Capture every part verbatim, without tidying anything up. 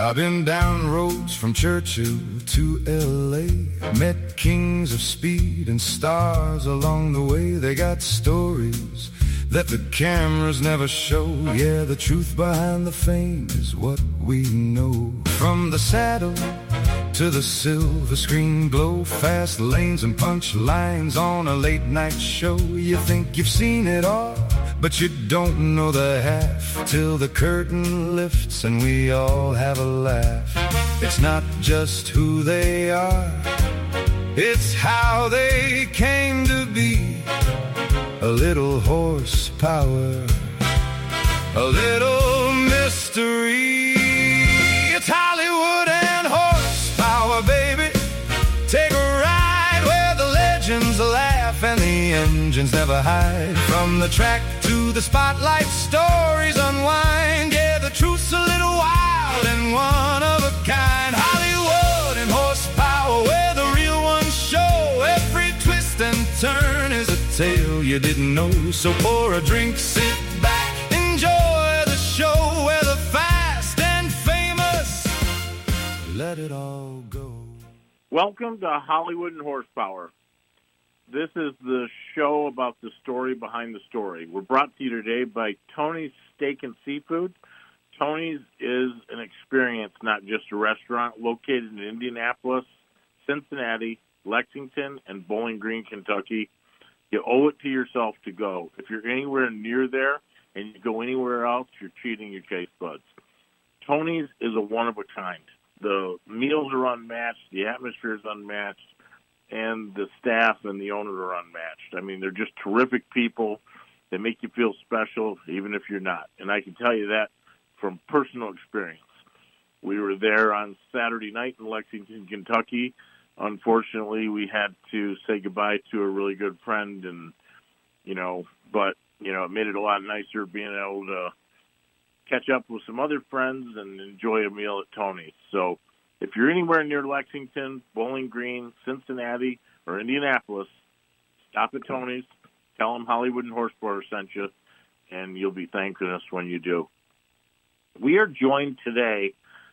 I've been down roads from Churchill to L A, met kings of speed and stars along the way. They got stories that the cameras never show. Yeah, the truth behind the fame is what we know. From the saddle to the silver screen glow, fast lanes and punch lines on a late night show. You think you've seen it all, but you don't know the half till the curtain lifts and we all have a laugh. It's not just who they are, it's how they came to be. A little horsepower, a little mystery. It's Hollywood and horsepower, baby. Take a ride where the legends laugh and the engines never hide. From the track to the spotlight, stories unwind. Yeah, the truth's a little wild and one of a kind. Hollywood and horsepower, where the real ones show. Every twist and turn is a tale you didn't know. So pour a drink, sit back, enjoy the show, where the fast and famous let it all go. Welcome to Hollywood and Horsepower. This is the show about the story behind the story. We're brought to you today by Tony's Steak and Seafood. Tony's is an experience, not just a restaurant, located in Indianapolis, Cincinnati, Lexington, and Bowling Green, Kentucky. You owe it to yourself to go. If you're anywhere near there and you go anywhere else, you're cheating your taste buds. Tony's is a one-of-a-kind. The meals are unmatched, the atmosphere is unmatched, and the staff and the owner are unmatched. I mean, they're just terrific people. They make you feel special, even if you're not. And I can tell you that from personal experience. We were there on Saturday night in Lexington, Kentucky. Unfortunately, we had to say goodbye to a really good friend, and, you know, but, you know, it made it a lot nicer being able to catch up with some other friends and enjoy a meal at Tony's. So if you're anywhere near Lexington, Bowling Green, Cincinnati, or Indianapolis, stop at Tony's, tell them Hollywood and Horsepower sent you, and you'll be thanking us when you do. We are joined today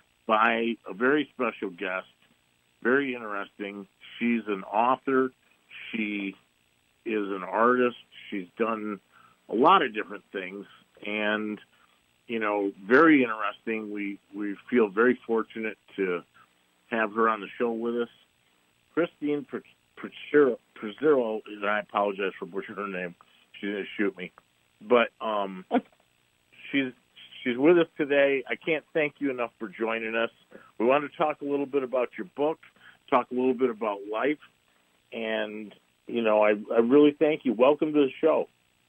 by a very special guest, very interesting. She's an author. She is an artist. She's done a lot of different things, and you know, very interesting. We we feel very fortunate to have her on the show with us. Christine Prezero, and I apologize for butchering her name. She didn't shoot me. But um, she's she's with us today. I can't thank you enough for joining us. We want to talk a little bit about your book, talk a little bit about life, and, you know, I, I really thank you. Welcome to the show.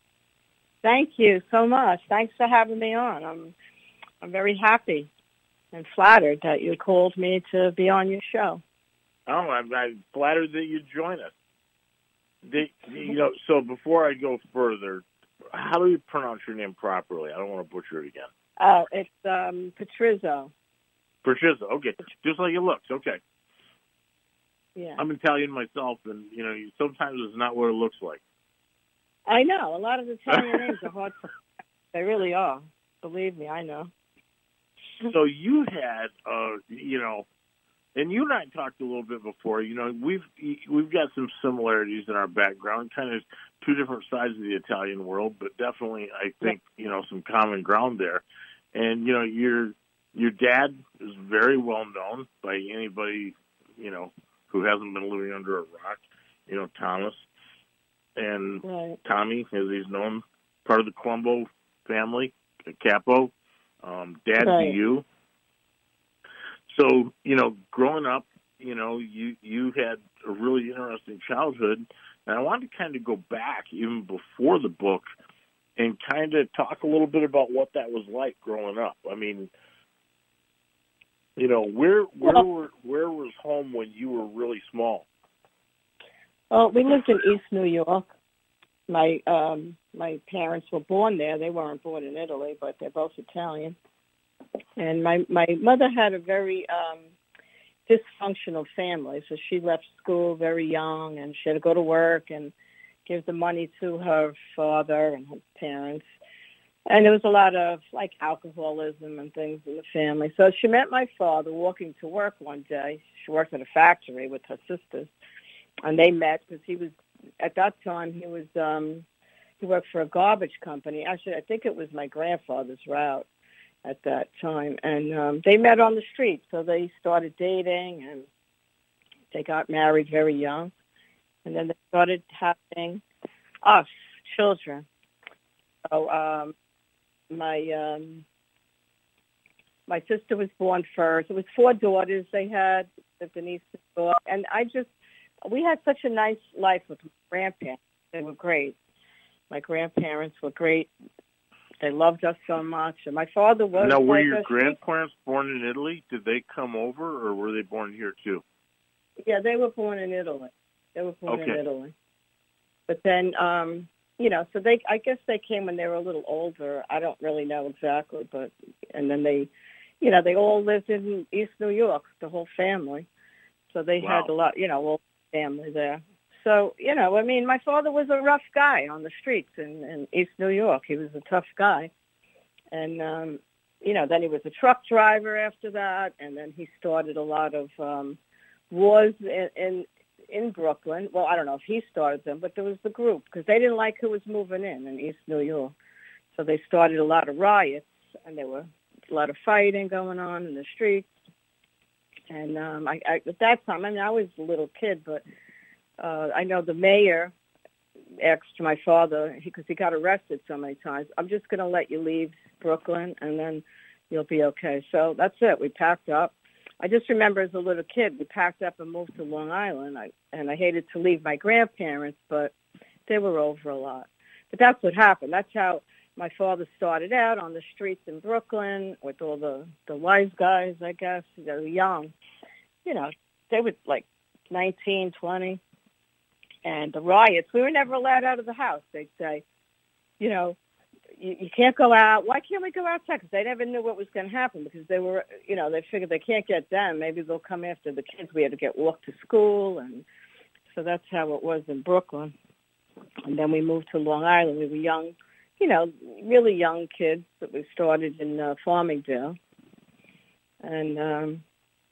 Thank you so much. Thanks for having me on. I'm I'm very happy and flattered that you called me to be on your show. Oh, I'm, I'm flattered that you join us. The, you know, so before I go further, how do you pronounce your name properly? I don't want to butcher it again. Oh, it's um, Patrizzo. Patrizzo, okay. Just like it looks, okay. Yeah. I'm Italian myself, and, you know, sometimes it's not what it looks like. I know. A lot of Italian names are hard to They really are. Believe me, I know. So you had, uh, you know, and you and I talked a little bit before. You know, we've we've got some similarities in our background, kind of two different sides of the Italian world, but definitely, I think, you know, some common ground there. And you know, your your dad is very well known by anybody, you know, who hasn't been living under a rock. You know, Thomas and right. Tommy, as he's known, part of the Colombo family, Capo. Um, dad right. to you. So, you know, growing up, you know, you, you had a really interesting childhood. And I wanted to kind of go back even before the book and kind of talk a little bit about what that was like growing up. I mean, you know, where where well, were, where was home when you were really small? Well, we lived in East New York. My um, my parents were born there. They weren't born in Italy, but they're both Italian. And my, my mother had a very um, dysfunctional family, so she left school very young, and she had to go to work and give the money to her father and her parents. And there was a lot of, like, alcoholism and things in the family. So she met my father walking to work one day. She worked at a factory with her sisters. And they met because he was, at that time, he was, um, he worked for a garbage company. Actually, I think it was my grandfather's route at that time. And um, they met on the street. So they started dating, and they got married very young. And then they started having us, children. So, um, My um, my sister was born first. It was four daughters they had, Denise and Dawn. And I just, we had such a nice life with my grandparents. They were great. My grandparents were great. They loved us so much. And my father was Now, were like your a- grandparents born in Italy? Did they come over, or were they born here too? Yeah, they were born in Italy. They were born Okay. in Italy. But then, um, you know, so they, I guess they came when they were a little older. I don't really know exactly, but, and then they, you know, they all lived in East New York, the whole family. So they Wow. had a lot, you know, all family there. So, you know, I mean, my father was a rough guy on the streets in, in East New York. He was a tough guy. And, um, you know, then he was a truck driver after that. And then he started a lot of um, wars in, in in Brooklyn. Well, I don't know if he started them, but there was the group because they didn't like who was moving in in East New York. So they started a lot of riots, and there were a lot of fighting going on in the streets. And um, I, I, at that time, I mean, I was a little kid, but uh, I know the mayor asked my father, because he, he got arrested so many times, I'm just going to let you leave Brooklyn, and then you'll be okay. So that's it. We packed up. I just remember as a little kid, we packed up and moved to Long Island, I, and I hated to leave my grandparents, but they were over a lot. But that's what happened. That's how my father started out on the streets in Brooklyn with all the, the wise guys, I guess. They were young. You know, they were like nineteen, twenty. And the riots, we were never allowed out of the house. They'd say, you know, you, you can't go out. Why can't we go outside? Because they never knew what was going to happen because they were, you know, they figured they can't get them. Maybe they'll come after the kids. We had to get walked to school. And so that's how it was in Brooklyn. And then we moved to Long Island. We were young, you know, really young kids that we started in uh, Farmingdale. And um,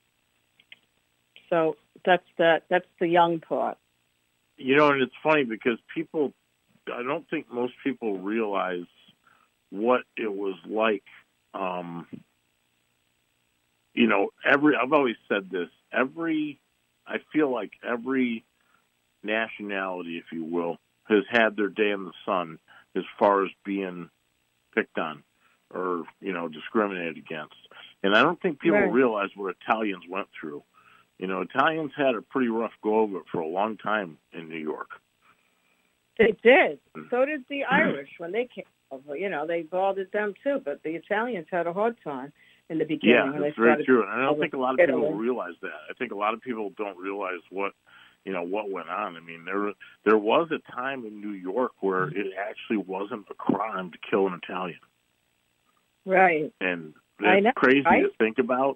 so that's the, that's the young part. You know, and it's funny because people, I don't think most people realize what it was like. Um, you know, every, I've always said this, every, I feel like every nationality, if you will, has had their day in the sun as far as being picked on or, you know, discriminated against. And I don't think people Right. realize what Italians went through. You know, Italians had a pretty rough go of it for a long time in New York. They did. So did the Irish when they came over. You know, they bothered them too, but the Italians had a hard time in the beginning. Yeah, when they that's very started true. And I don't think a lot of people Italy. realize that. I think a lot of people don't realize what, you know, what went on. I mean, there there was a time in New York where it actually wasn't a crime to kill an Italian. Right. And I it's know, crazy right? to think about.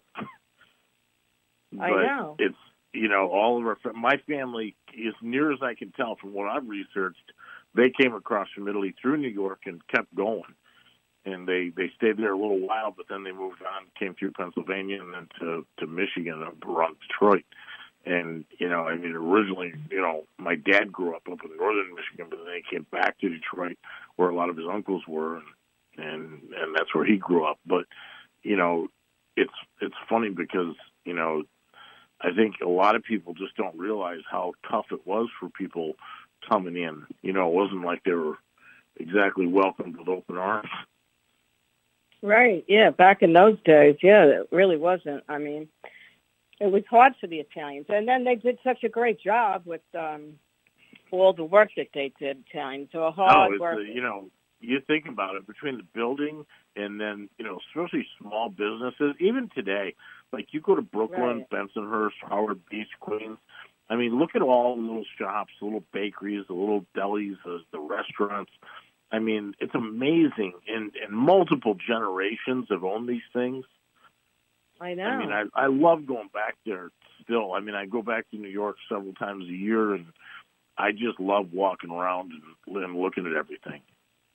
I But know. it's, you know, all of our, my family, as near as I can tell from what I've researched, they came across from Italy through New York and kept going. And they, they stayed there a little while, but then they moved on, came through Pennsylvania and then to, to Michigan and around Detroit. And, you know, I mean, originally, you know, my dad grew up up in northern Michigan, but then he came back to Detroit where a lot of his uncles were, and, and, and that's where he grew up. But, you know, it's it's funny because, you know, I think a lot of people just don't realize how tough it was for people coming in. You know, it wasn't like they were exactly welcomed with open arms. Right. Yeah. Back in those days, yeah, it really wasn't. I mean, it was hard for the Italians. And then they did such a great job with um, all the work that they did. Italians were hard Oh, it's work. a, you know, you think about it, between the building and then, you know, especially small businesses, even today, like you go to Brooklyn, Right. Bensonhurst, Howard Beach, Queens. I mean, look at all the little shops, the little bakeries, the little delis, the, the restaurants. I mean, it's amazing. And, and multiple generations have owned these things. I know. I mean, I, I love going back there still. I mean, I go back to New York several times a year, and I just love walking around and, and looking at everything.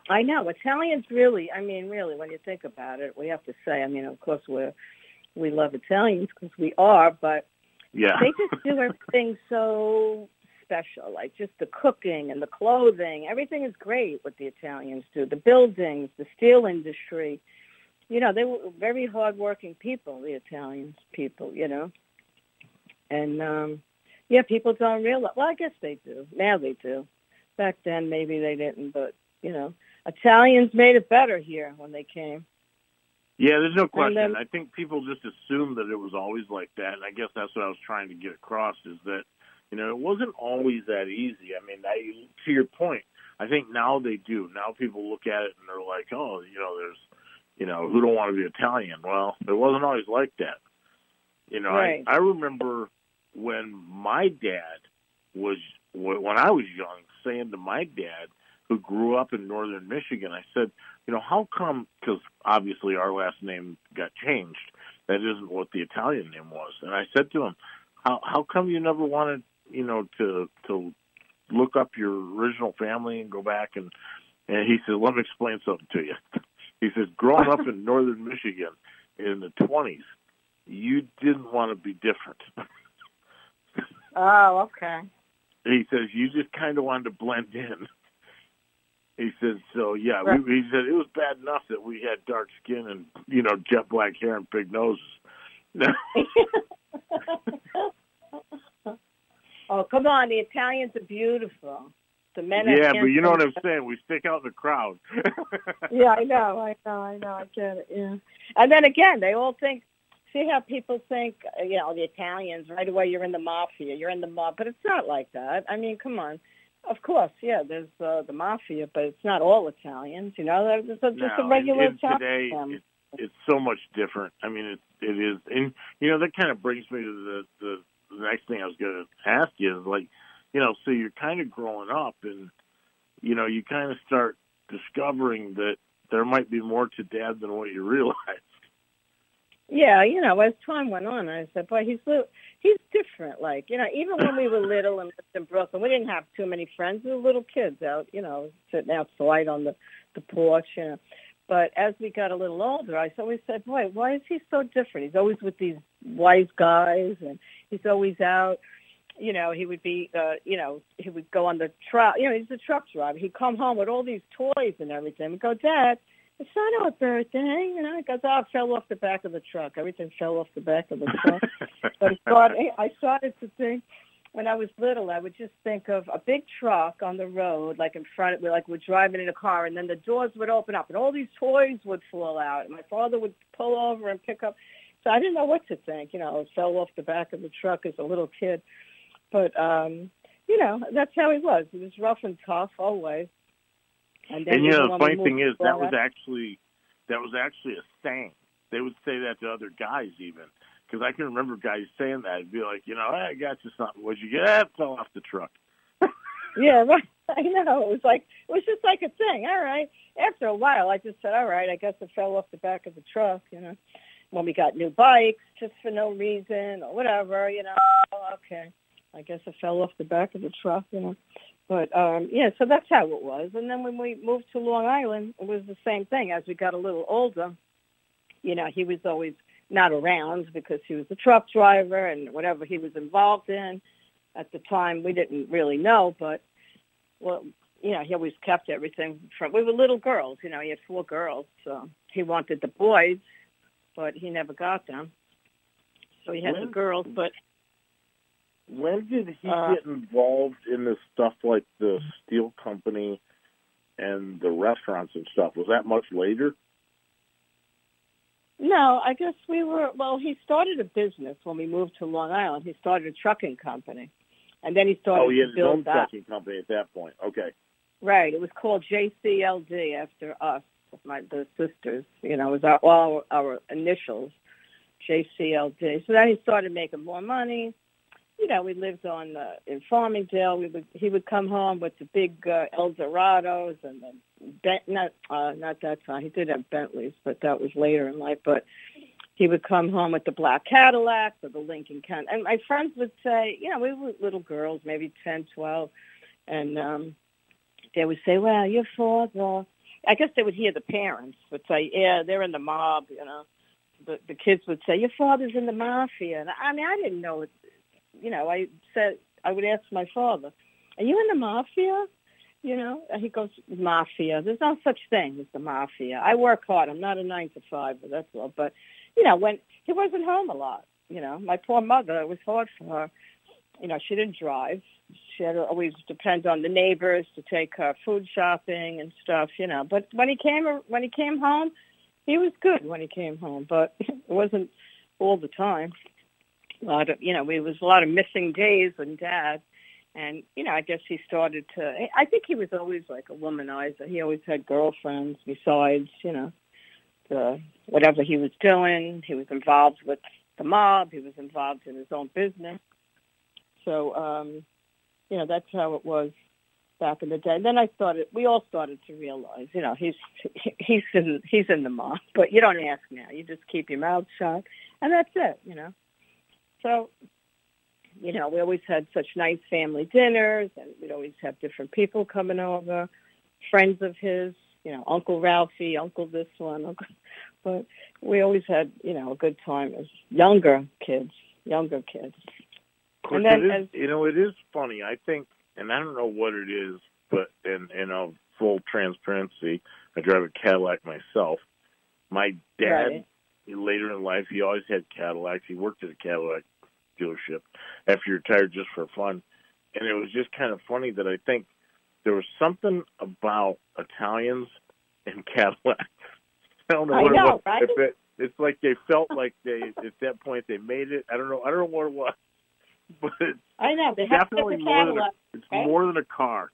I know Italians really. I mean, really, when you think about it, we have to say. I mean, of course, we we love Italians because we are, but Yeah. they just do everything so special. Like just the cooking and the clothing, everything is great. What the Italians do, the buildings, the steel industry. You know, they were very hardworking people. The Italians people, you know, and um, yeah, people don't realize. Well, I guess they do now. They do. Back then, maybe they didn't, but you know. Italians made it better here when they came. Yeah, there's no question. then, I think people just assume that it was always like that, and I guess that's what I was trying to get across is that, you know, it wasn't always that easy. I mean, I, to your point, I think now they do. Now people look at it and they're like, oh, you know, there's, you know, who don't want to be Italian? Well, it wasn't always like that. You know, right. I, I remember when my dad was, when I was young, saying to my dad, who grew up in northern Michigan, I said, you know, how come, because obviously our last name got changed. That isn't what the Italian name was. And I said to him, how how come you never wanted, you know, to to look up your original family and go back? And, and he said, let me explain something to you. He says, growing up in northern Michigan in the twenties, you didn't want to be different. Oh, okay. He says, you just kind of wanted to blend in. He said, so, yeah, right. we, he said it was bad enough that we had dark skin and, you know, jet black hair and big noses. Oh, come on. The Italians are beautiful. The men are Yeah, but you know what I'm handsome. saying? We stick out in the crowd. Yeah, I know, I know, I know. I get it, yeah. And then again, they all think, see how people think, uh, you know, the Italians, right away you're in the mafia, you're in the mob. But it's not like that. I mean, come on. Of course, yeah, there's uh, the mafia, but it's not all Italians, you know. There's just No, a regular and, and Italian. today it, it's so much different. I mean, it, it is. And, you know, that kind of brings me to the, the, the next thing I was going to ask you is, like, you know, so you're kind of growing up and, you know, you kind of start discovering that there might be more to Dad than what you realize. Yeah, you know, as time went on, I said, boy, he's little, he's different. Like, you know, even when we were little and lived in Brooklyn, we didn't have too many friends. We were little kids out, you know, sitting outside on the, the porch, you know. But as we got a little older, I always said, boy, why is he so different? He's always with these wise guys, and he's always out. You know, he would be, uh, you know, he would go on the truck. You know, he's a truck driver. He'd come home with all these toys and everything. We'd go, Dad, it's not our birthday. You know, he goes, oh, it fell off the back of the truck. Everything fell off the back of the truck. But I started, I started to think, when I was little, I would just think of a big truck on the road, like in front of me, like we're driving in a car, and then the doors would open up, and all these toys would fall out. And my father would pull over and pick up. So I didn't know what to think. You know, it fell off the back of the truck as a little kid. But, um, you know, that's how he was. He was rough and tough always. And, then And you know, the when funny we thing is, moved that on, was actually that was actually a saying. They would say that to other guys even. Because I can remember guys saying that. It'd be like, you know, hey, I got you something. What'd you get? Ah, it fell off the truck. Yeah, right. I know. It was like, it was just like a thing. All right. After a while, I just said, all right, I guess it fell off the back of the truck, you know. When we got new bikes, just for no reason or whatever, you know, okay. I guess it fell off the back of the truck, you know. But, um, yeah, so that's how it was. And then when we moved to Long Island, it was the same thing. As we got a little older, you know, he was always not around because he was a truck driver and whatever he was involved in. At the time, we didn't really know, but, well, you know, he always kept everything from, we were little girls, you know, he had four girls, so he wanted the boys, but he never got them. So he had When? the girls, but... When did he Uh, get involved in this stuff like the steel company and the restaurants and stuff? Was that much later? No, I guess we were, well, he started a business when we moved to Long Island. He started a trucking company. And then he started Oh, he to had his build own that. trucking company at that point. Okay. Right. It was called J C L D after us, my the sisters. You know, it was our, all our initials, J C L D. So then he started making more money. You know, we lived on uh, in Farmingdale. We would he would come home with the big uh, Eldorados and the Bent, not uh, not that time. He did have Bentleys, but that was later in life. But he would come home with the black Cadillacs or the Lincoln Can. And my friends would say, you know, we were little girls, maybe ten, twelve, and um, they would say, "Well, your father, I guess they would hear the parents would say, yeah, they're in the mob, you know. The, the kids would say, your father's in the mafia. And I mean, I didn't know it. You know, I said, I would ask my father, are you in the mafia? You know, and he goes, mafia. There's no such thing as the mafia. I work hard. I'm not a nine to five, but that's all. But, you know, when he wasn't home a lot, you know, my poor mother, it was hard for her. You know, she didn't drive. She had to always depend on the neighbors to take her food shopping and stuff, you know. But when he came, when he came home, he was good when he came home, but it wasn't all the time. A lot of, you know, it was a lot of missing days with Dad. And, you know, I guess he started to, I think he was always like a womanizer. He always had girlfriends besides, you know, the whatever he was doing. He was involved with the mob. He was involved in his own business. So, um, you know, that's how it was back in the day. And then I started, we all started to realize, you know, he's he's in, he's in the mob, but you don't ask now. You just keep your mouth shut, and that's it, you know. So, you know, we always had such nice family dinners, and we'd always have different people coming over, friends of his, you know, Uncle Ralphie, Uncle this one, Uncle, but we always had, you know, a good time as younger kids, younger kids. Of course, And then it is, as, you know, it is funny. I think, and I don't know what it is, but in, in a full transparency, I drive a Cadillac myself. My dad, Right. later in life, he always had Cadillacs. He worked at a Cadillac dealership after he retired just for fun. And it was just kind of funny that I think there was something about Italians and Cadillacs. I don't know I what know, it was. right? If it, it's like they felt like they, at that point, they made it. I don't know. I don't know what it was. But it's I know, they have definitely different more than a, Cadillacs, it's right? more than a car.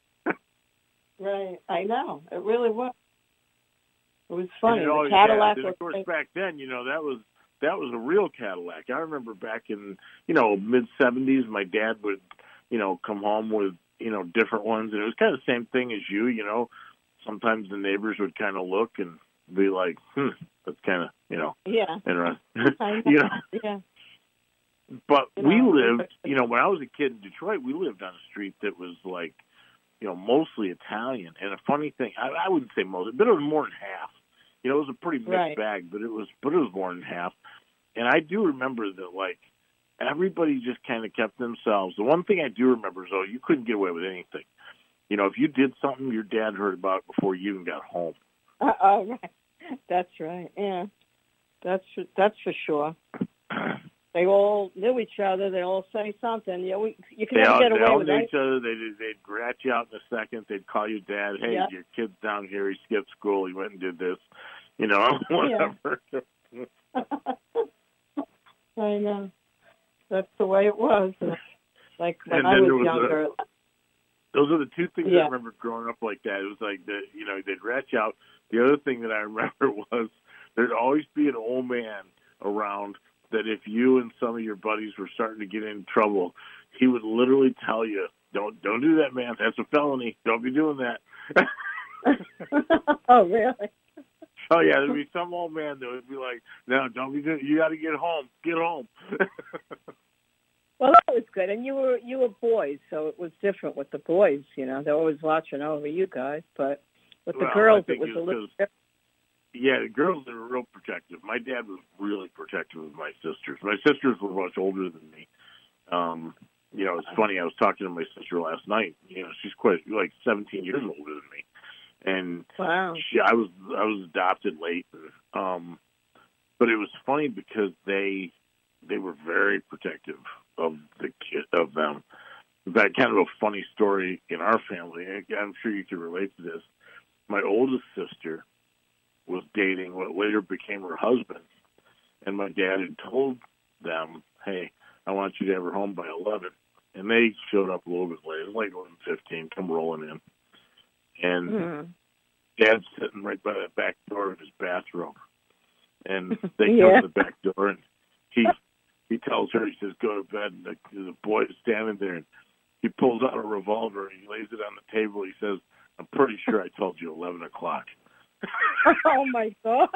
Right, I know, it really was. It was funny. And it The always Cadillac has. And was, of course, back then, you know, that was that was a real Cadillac. I remember back in, you know, mid seventies, my dad would, you know, come home with, you know, different ones, and it was kind of the same thing as you. You know, sometimes the neighbors would kind of look and be like, "Hmm, that's kind of, you know, yeah, interesting." I know. You know. Yeah. But You we know, lived, you know, when I was a kid in Detroit, we lived on a street that was like, you know, mostly Italian. And a funny thing, I, I wouldn't say most, but it was more than half. You know, it was a pretty mixed Right. bag, but it was, but it was more than half. And I do remember that, like, everybody just kind of kept themselves. The one thing I do remember is, oh, you couldn't get away with anything. You know, if you did something, your dad heard about it before you even got home. Uh, oh, right. That's right. Yeah, that's for, that's for sure. They all knew each other. They all say something. You know, you can They never all, get they away all with knew it. each other. They'd, they'd rat you out in a second. They'd call you dad. Hey, Yeah. your kid's down here. He skipped school. He went and did this. You know, whatever. I know. That's the way it was. Like when And I then was, there was younger. a- Those are the two things Yeah. I remember growing up like that. It was like, the, you know, they'd rat you out. The other thing that I remember was there'd always be an old man around that if you and some of your buddies were starting to get in trouble, he would literally tell you, don't don't do that, man. That's a felony. Don't be doing that. Oh, really? Oh, yeah, there'd be some old man that would be like, no, don't be doing You got to get home. Get home. Well, that was good. And you were you were boys, so it was different with the boys. You know, they're always watching over you guys. But with the Well, girls, I it think was it a was little 'cause- different. Yeah, the girls are real protective. My dad was really protective of my sisters. My sisters were much older than me. Um, you know, it's funny. I was talking to my sister last night. You know, she's quite like seventeen years older than me, and Wow. she, I was I was adopted late. Um, but it was funny because they they were very protective of the kid of them. In fact, kind of a funny story in our family. I'm sure you can relate to this. My oldest sister was dating what later became her husband, and my dad had told them, hey, I want you to have her home by eleven. And they showed up a little bit late. It was like eleven fifteen, come rolling in. And Mm. Dad's sitting right by the back door of his bathroom. And they Yeah. go to the back door, and he he tells her, he says, go to bed. And the, the boy is standing there, and he pulls out a revolver, and he lays it on the table. He says, I'm pretty sure I told you eleven o'clock. Oh, my God.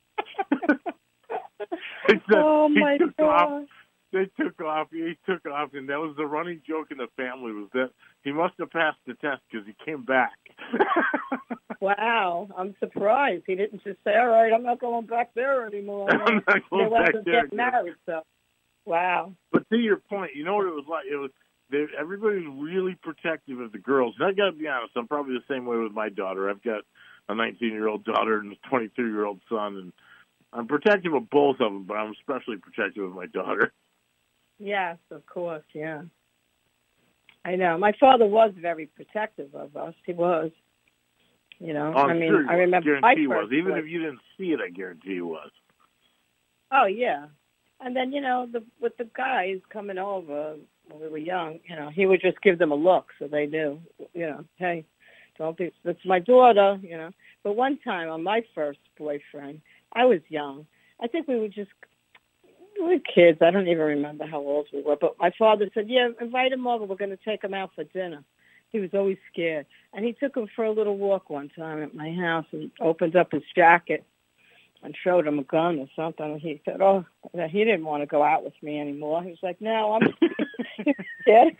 He said Oh, he my took God. off. They took off. He took off, and that was the running joke in the family was that he must have passed the test because he came back. Wow, I'm surprised. He didn't just say, all right, I'm not going back there anymore. I'm not They going wanted back to there. get married, so wow. But to your point, you know what it was like? It was they, everybody was really protective of the girls. And I got to be honest, I'm probably the same way with my daughter. I've got a nineteen-year-old daughter and a twenty-three-year-old son, and I'm protective of both of them, but I'm especially protective of my daughter. Yes, of course, yeah. I know. My father was very protective of us. He was. You know, Oh, I'm I mean, sure he I remember was. my Guarantee he was. first Even boy- if you didn't see it, I guarantee he was. Oh, yeah. And then, you know, the with the guys coming over when we were young, you know, he would just give them a look so they knew, you know, hey, don't be, that's my daughter, you know. But one time on my first boyfriend, I was young. I think we were just, we were kids. I don't even remember how old we were. But my father said, yeah, invite him over. We're going to take him out for dinner. He was always scared. And he took him for a little walk one time at my house and opened up his jacket and showed him a gun or something. And he said, oh, he didn't want to go out with me anymore. He was like, no, I'm scared.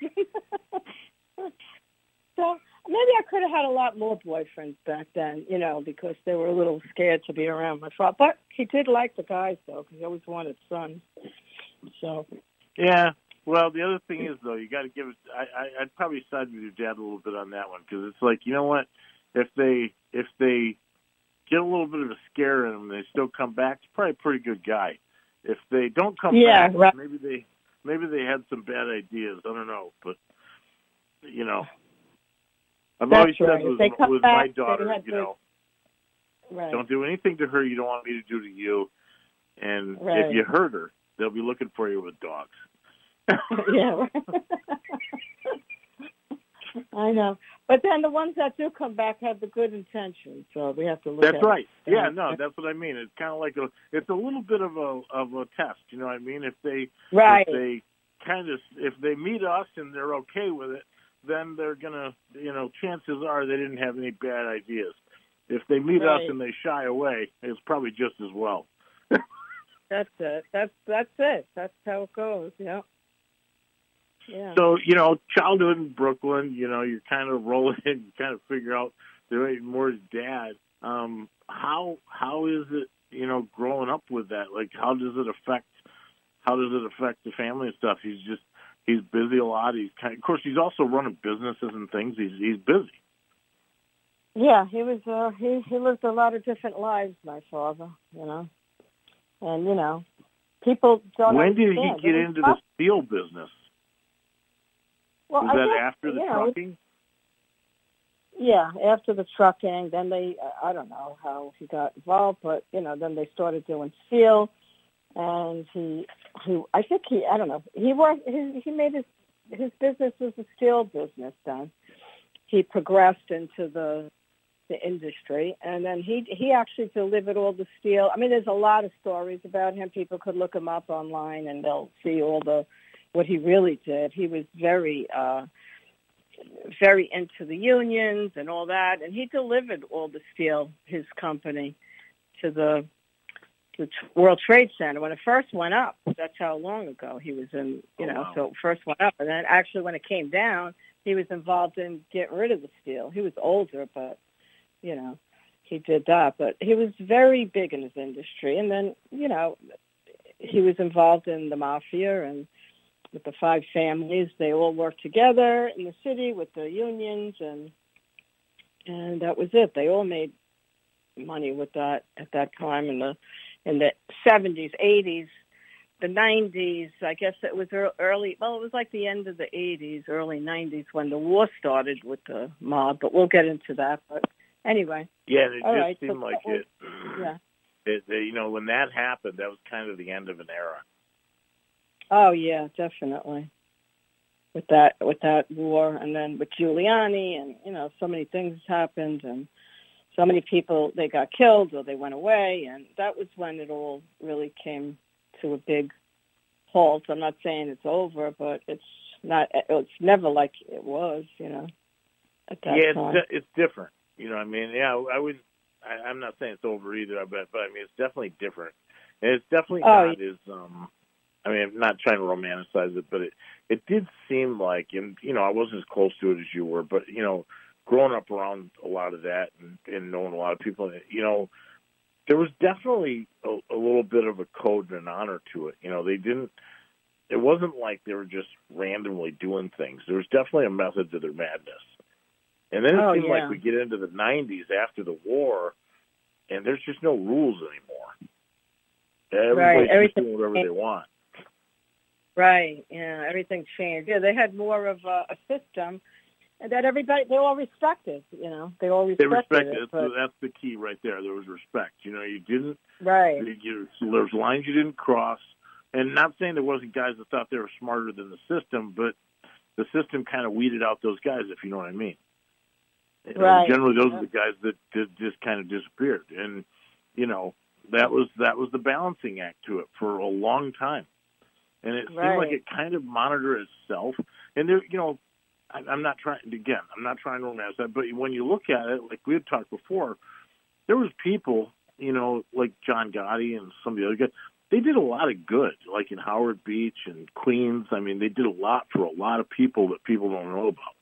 So maybe I could have had a lot more boyfriends back then, you know, because they were a little scared to be around my father. But he did like the guys, though, because he always wanted sons. So, Yeah. Well, the other thing is, though, you got to give it. I, I, I'd probably side with your dad a little bit on that one because it's like, you know what? If they if they get a little bit of a scare in them, and they still come back. He's probably a pretty good guy. If they don't come yeah, back, right. maybe they maybe they had some bad ideas. I don't know, but you know, I've That's always right. said If with, they come with back, my they daughter, had you to- know, Right. don't do anything to her you don't want me to do to you. And Right. if you hurt her, they'll be looking for you with dogs. Yeah. I know. But then the ones that do come back have the good intentions, so we have to look That's at right. it. Yeah, no, that's what I mean. It's kind of like a, it's a little bit of a of a test. You know what I mean? If they, Right. if they kind of, if they meet us and they're okay with it, then they're gonna, you know, chances are they didn't have any bad ideas. If they meet us Right. and they shy away, it's probably just as well. That's it. That's that's it. That's how it goes. Yeah. Yeah. So, you know, childhood in Brooklyn, you know, you're kind of rolling in, you kind of figure out the way more as dad. Um, how how is it, you know, growing up with that? Like, how does it affect how does it affect the family and stuff? He's just he's busy a lot. He's kind of, of course, he's also running businesses and things. He's he's busy. Yeah, he was. Uh, he he lived a lot of different lives, my father. You know, and you know, people don't. When did he understand. get It was into tough. the steel business? Well, Was I that guess, after the you know, trucking? Yeah, after the trucking, then they, I don't know how he got involved, but, you know, then they started doing steel, and he, he I think he, I don't know, he worked, he, he made his, his business was a steel business then. He progressed into the, the industry, and then he, he actually delivered all the steel. I mean, there's a lot of stories about him. People could look him up online, and they'll see all the, what he really did. He was very, uh, very into the unions and all that, and he delivered all the steel, his company, to the, the World Trade Center when it first went up. That's how long ago he was in, you Oh, know, wow. so it first went up, and then actually when it came down, he was involved in getting rid of the steel. He was older, but, you know, he did that. But he was very big in his industry, and then, you know, he was involved in the mafia and with the five families. They all worked together in the city with the unions, and and that was it. They all made money with that at that time in the in the seventies, eighties, the nineties. I guess it was early. Well, it was like the end of the eighties, early nineties when the war started with the mob. But we'll get into that. But anyway, Yeah, and it all just right, seemed so like that was- it, yeah. it, it. You know, when that happened, that was kind of the end of an era. Oh yeah, definitely. With that, with that war, and then with Giuliani, and you know, so many things happened, and so many people they got killed or they went away, and that was when it all really came to a big halt. I'm not saying it's over, but it's not. It's never like it was, you know, at that yeah, time. it's, di- it's different. You know what I mean? Yeah, I would. I, I'm not saying it's over either, but but I mean it's definitely different. And it's definitely Oh, not as um. I mean, I'm not trying to romanticize it, but it it did seem like, and you know, I wasn't as close to it as you were, but you know, growing up around a lot of that and, and knowing a lot of people, you know, there was definitely a, a little bit of a code and an honor to it. You know, they didn't, it wasn't like they were just randomly doing things. There was definitely a method to their madness. And then it oh, seemed yeah. like we get into the nineties after the war, and there's just no rules anymore. Everybody's right. just doing whatever they want. Right, yeah, everything changed. Yeah, they had more of a, a system that everybody, they all respected, you know. They all respected They respected it. it. But, So that's the key right there. There was respect. You know, you didn't, right. you, you, there was lines you didn't cross. And not saying there wasn't guys that thought they were smarter than the system, but the system kind of weeded out those guys, if you know what I mean. You know, right. Generally, those yeah. are the guys that, that just kind of disappeared. And, you know, that was that was the balancing act to it for a long time. And it right. seemed like it kind of monitored itself. And there, you know, I, I'm not trying, again, I'm not trying to romance that, but when you look at it, like we had talked before, there was people, you know, like John Gotti and some of the other guys, they did a lot of good, like in Howard Beach and Queens. I mean, they did a lot for a lot of people that people don't know about.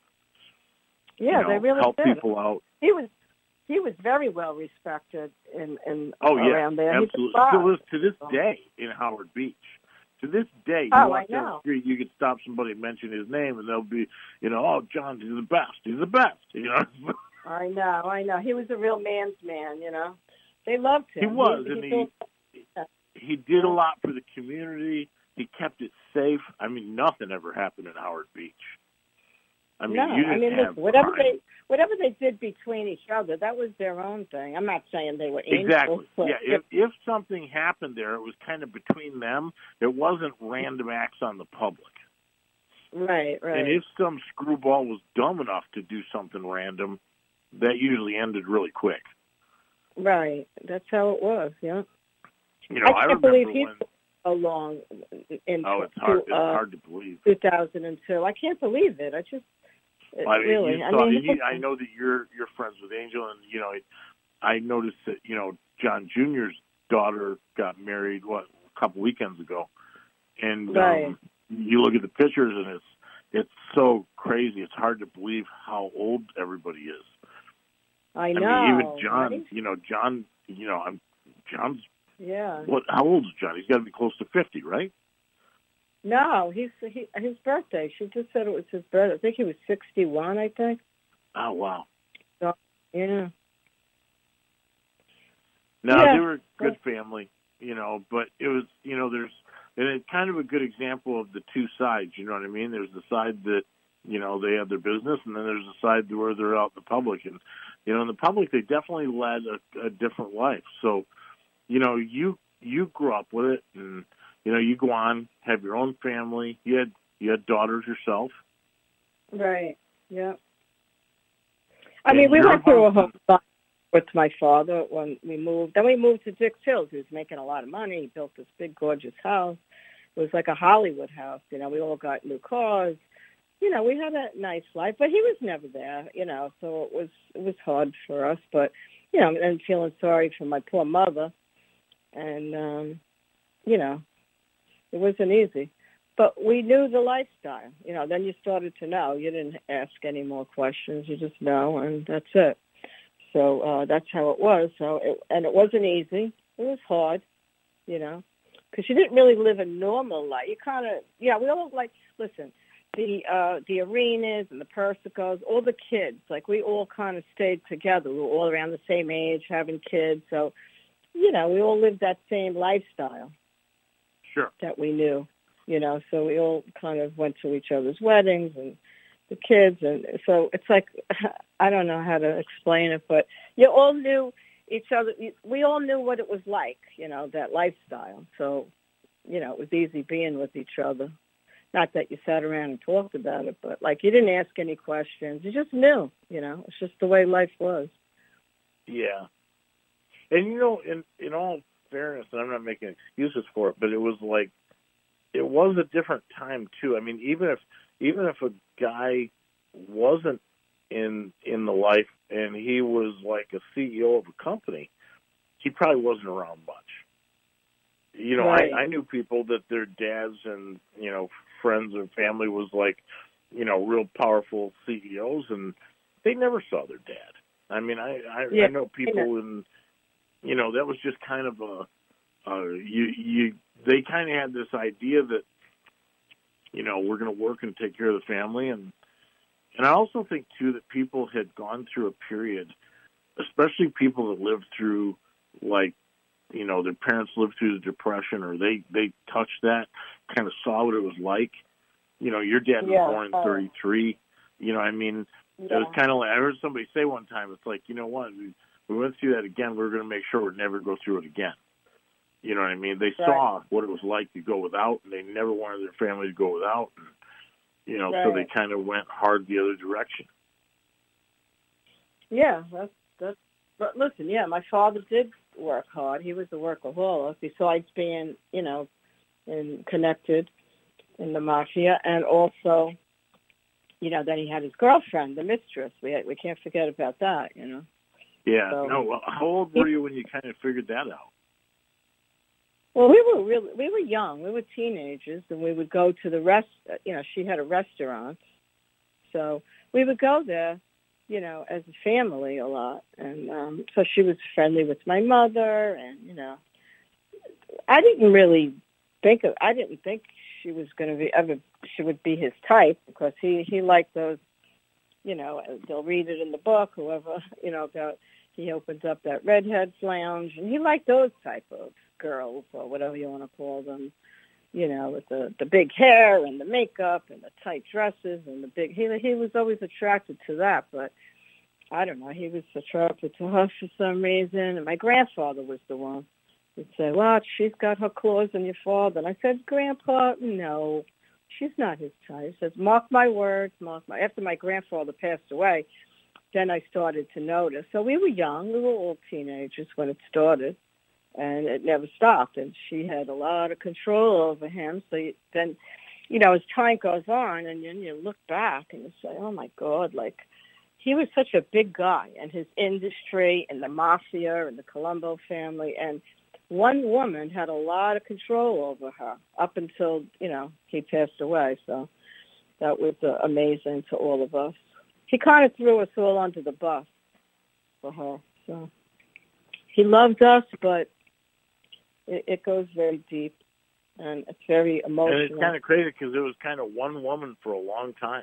Yeah, you know, they really help did. people out. He was he was very well respected in, in oh, yeah, around there. absolutely. Still is to this day in Howard Beach. To this day, you oh, walk I down know. the street, you could stop somebody and mention his name, and they'll be, you know, oh, John, he's the best. He's the best, you know. I know, I know. He was a real man's man, you know. They loved him. He was, he, and he, he, he did a lot for the community. He kept it safe. I mean, nothing ever happened in Howard Beach. I mean, no, you didn't I mean, have listen, whatever crime. they whatever they did between each other, that was their own thing. I'm not saying they were angels. Exactly. But Yeah. If if something happened there, it was kind of between them. It wasn't random acts on the public. Right. Right. And if some screwball was dumb enough to do something random, that usually ended really quick. Right. That's how it was. Yeah. You know, I I, can't remember believe he when. so long in Oh, it's hard. to, uh, it's hard to believe. two thousand two. I can't believe it. I just it, Well, I mean, really. you I saw, mean, you, I know that you're you're friends with Angel, and you know, I noticed that you know John Junior's daughter got married what a couple weekends ago, and right. um, you look at the pictures, and it's it's so crazy. It's hard to believe how old everybody is. I know. I mean, even John. Right? You know, John. You know, I'm John's. Yeah. What? How old is John? He's got to be close to fifty, right? No, he's he, his birthday. She just said it was his birthday. I think he was sixty-one. I think. Oh wow. So, yeah. No, yeah. they were a good family, you know, but it was, you know, there's, and it's kind of a good example of the two sides, you know what I mean? There's the side that, you know, they have their business, and then there's the side where they're out in the public. And, you know, in the public, they definitely led a, a different life. So, you know, you, you grew up with it, and, you know, you go on, have your own family. You had, you had daughters yourself. Right, yeah. I And mean, we your went through a whole husband- lot with my father when we moved. Then we moved to Dix Hills. He was making a lot of money. He built this big, gorgeous house. It was like a Hollywood house. You know, we all got new cars. You know, we had a nice life, but he was never there. You know, so it was it was hard for us. But you know, and feeling sorry for my poor mother, and um, you know, it wasn't easy. But we knew the lifestyle. You know, then you started to know. You didn't ask any more questions. You just know, and that's it. So uh, that's how it was. So it, and it wasn't easy. It was hard, you know, because you didn't really live a normal life. You kind of, yeah, we all like, listen, the uh, the arenas and the Persicos, all the kids, like we all kind of stayed together. We were all around the same age, having kids. So, you know, we all lived that same lifestyle. Sure. That we knew, you know, so we all kind of went to each other's weddings and the kids. And so it's like, I don't know how to explain it, but you all knew each other. We all knew what it was like, you know, that lifestyle. So, you know, it was easy being with each other. Not that you sat around and talked about it, but like you didn't ask any questions. You just knew, you know, it's just the way life was. Yeah. And, you know, in, in all fairness, and I'm not making excuses for it, but it was like, it was a different time too. I mean, even if, even if a guy wasn't in, in the life and he was like a C E O of a company, he probably wasn't around much. You know, Right. I, I knew people that their dads and, you know, friends or family was like, you know, real powerful C E Os, and they never saw their dad. I mean, I I, Yeah, I know people I know. in, you know, that was just kind of a, uh, you you they kind of had this idea that, you know, we're going to work and take care of the family, and and I also think too that people had gone through a period, especially people that lived through, like, you know, their parents lived through the Depression, or they they touched that, kind of saw what it was like. You know, your dad was Yeah, born in oh, thirty-three. You know, I mean, it was yeah, kind of like, I heard somebody say one time, it's like, you know what, we, we went through that again. We're going to make sure we never go through it again. You know what I mean? They right, saw what it was like to go without, and they never wanted their family to go without. And, you know, so they right. kind of went hard the other direction. Yeah, that's that's. But listen, yeah, my father did work hard. He was a workaholic. Besides being, you know, in, connected in the mafia, and also, you know, then he had his girlfriend, the mistress. We we can't forget about that. You know. Yeah. So No. Well, how old were you when you kind of figured that out? well, we were really we were young. We were teenagers, and we would go to the rest. You know, she had a restaurant, so we would go there, you know, as a family a lot. And um, so she was friendly with my mother, and, you know, I didn't really think of, I didn't think she was going to be, ever, she would be his type, because he, he liked those, you know, they'll read it in the book, whoever, you know, about, he opens up that redhead's lounge, and he liked those type of girls, or whatever you want to call them, you know, with the, the big hair and the makeup and the tight dresses and the big, he, he was always attracted to that, but I don't know, he was attracted to her for some reason. And my grandfather was the one who'd say, well, she's got her claws in your father. And I said, Grandpa, no, she's not his type. He says, mark my words, mark my, after my grandfather passed away, then I started to notice. So we were young, we were all teenagers when it started. And it never stopped. And she had a lot of control over him. So you, then, you know, as time goes on, and then you look back and you say, oh, my God, like, he was such a big guy, and his industry and the mafia and the Colombo family. And one woman had a lot of control over her up until, you know, he passed away. So that was uh, amazing to all of us. He kind of threw us all under the bus for her. So he loved us, but it, it goes very deep, and it's very emotional. And it's kind of crazy because it was kind of one woman for a long time.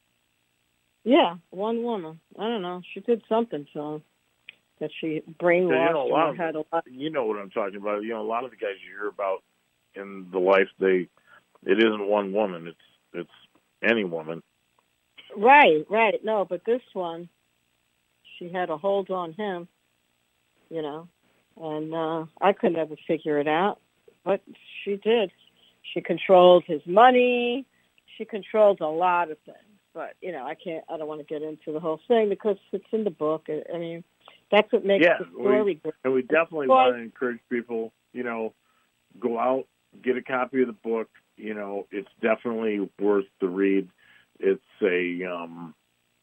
Yeah, one woman. I don't know. She did something to him that she brainwashed You know, a lot him. of, Had a lot. you know what I'm talking about. You know, a lot of the guys you hear about in the life, they it isn't one woman. It's it's any woman. Right, right. No, but this one, she had a hold on him, you know, and uh, I could never figure it out, but she did. She controlled his money. She controlled a lot of things. But, you know, I can't, I don't want to get into the whole thing because it's in the book. I mean, that's what makes yeah, the story good. And we definitely Well, want to encourage people, you know, go out, get a copy of the book. You know, it's definitely worth the read. It's a, um,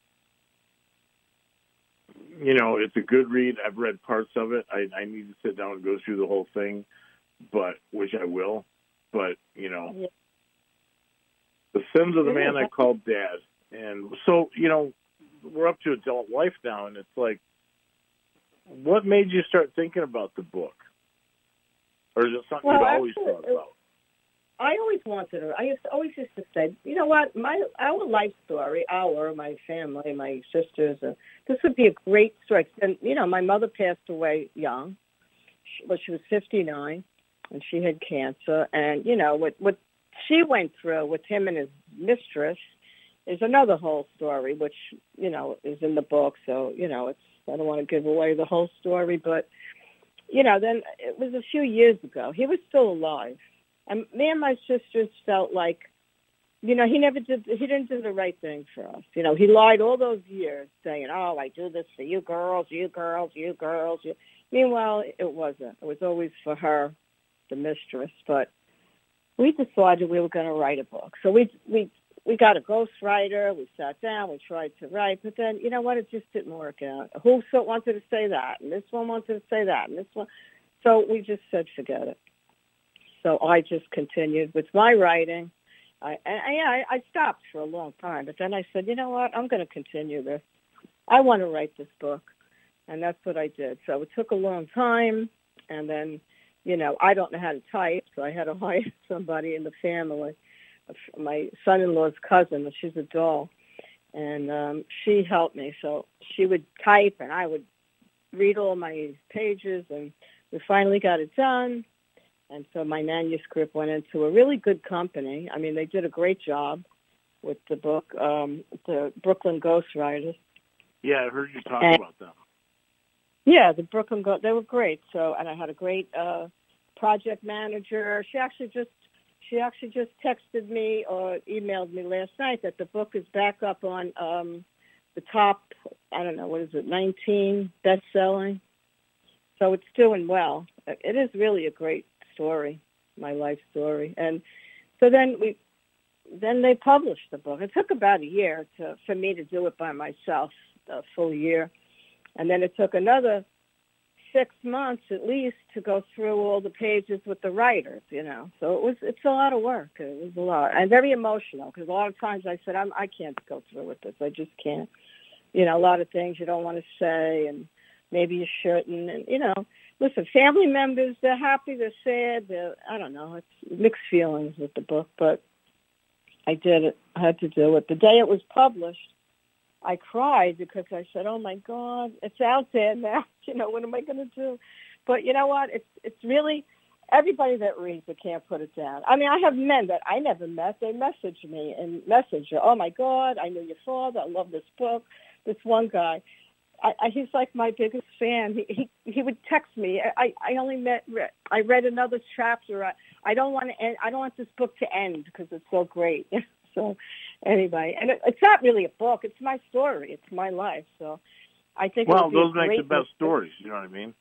you know, it's a good read. I've read parts of it. I, I need to sit down and go through the whole thing, but which I will. But, you know, yeah. The Sins of the Man Yeah. I Called Dad. And so, you know, we're up to adult life now, and it's like, what made you start thinking about the book? Or is it something Well, you'd always actually, thought about? I always wanted to. I used to, always used to say, you know what, my our life story, our, my family, my sisters, uh, this would be a great story. And, you know, my mother passed away young. She, well, she was fifty-nine, and she had cancer. And, you know, what, what she went through with him and his mistress is another whole story, which, you know, is in the book. So, you know, it's I don't want to give away the whole story, but, you know, then it was a few years ago. He was still alive. And me and my sisters felt like, you know, he never did, he didn't do the right thing for us. You know, he lied all those years saying, oh, I do this for you girls, you girls, you girls. You. Meanwhile, it wasn't. It was always for her, the mistress. But we decided we were going to write a book. So we, we, we got a ghostwriter. We sat down. We tried to write. But then, you know what? It just didn't work out. Who wanted to say that? And this one wanted to say that. And this one. So we just said, forget it. So I just continued with my writing. I, and I, I stopped for a long time, but then I said, you know what, I'm going to continue this. I want to write this book. And that's what I did. So it took a long time. And then, you know, I don't know how to type, so I had to hire somebody in the family, my son-in-law's cousin. She's a doll. And um, she helped me. So she would type, and I would read all my pages, and we finally got it done. And so my manuscript went into a really good company. I mean, they did a great job with the book, um, the Brooklyn Ghostwriters. Yeah, I heard you talk and, about them. Yeah, the Brooklyn Ghost, they were great. So, and I had a great uh, project manager. She actually just she actually just texted me or emailed me last night that the book is back up on um, the top. I don't know, what is it, nineteen best-selling. So it's doing well. It is really a great story, my life story. And so then we, then they published the book. It took about a year to for me to do it by myself, a full year. And then it took another six months at least to go through all the pages with the writers, you know. So it was, it's a lot of work. It was a lot. And very emotional because a lot of times I said, I'm, I can't go through with this. I just can't. You know, a lot of things you don't want to say and maybe you shouldn't. And, you know, listen, family members, they're happy, they're sad. They're, I don't know. It's mixed feelings with the book, but I did it. I had to do it. The day it was published, I cried because I said, oh, my God, it's out there now. You know, what am I going to do? But you know what? It's it's really, everybody that reads it can't put it down. I mean, I have men that I never met. They message me and message, oh, my God, I knew your father. I love this book. This one guy, I, I, he's like my biggest fan. He, he he would text me. I, I only met, I read another chapter. I, I don't want to end, I don't want this book to end because it's so great. So anyway, and it, it's not really a book. It's my story. It's my life. So I think well, it would be those a make the great best stories. You know what I mean?